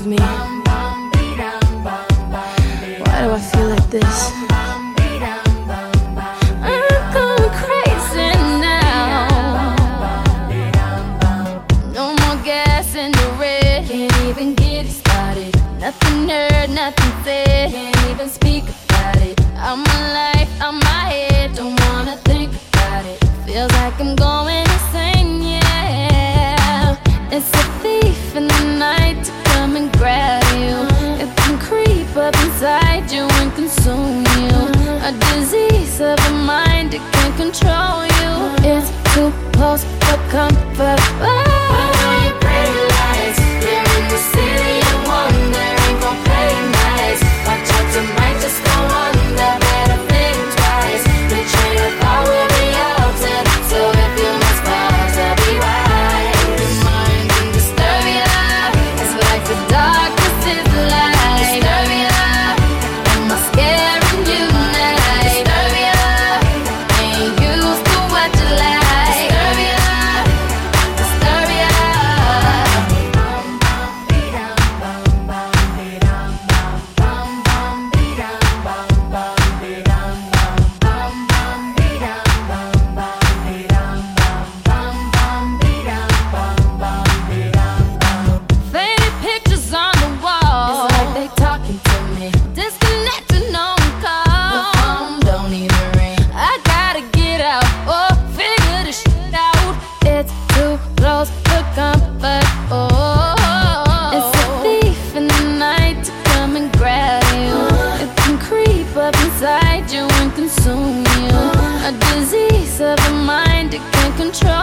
me? Why do I feel like this? I'm going crazy now. No more gas in the red. Can't even get it started. Nothing heard, nothing said. Can't even speak about it. I'm alive, I'm my head. Don't wanna think about it. Feels like I'm going insane, yeah. It's a thief in the night to come and grab you. It can creep up inside you and consume you. A disease of the mind, it can control you. It's too close for comfort. Put on your pretty lights. You're in the city of wonder. Ain't gon' play nice. Watch out, you might just go under. Better think twice. The train of thought will be altered. So if you must pause, I'll be right. Remind and disturb ya. It's like the darkness is the light. Disturb ya. Am I scaring you now? Disturb ya. Ain't used to what you like. Disturb ya. Disturb ya. Faded pictures on the wall. It's like they talking to me. Disconnected, no one The call. phone don't even ring. I gotta get out, oh, figure this shit out. It's too close for comfort, oh. It's a thief in the night to come and grab you. It can creep up inside you and consume you. A disease of the mind, it can control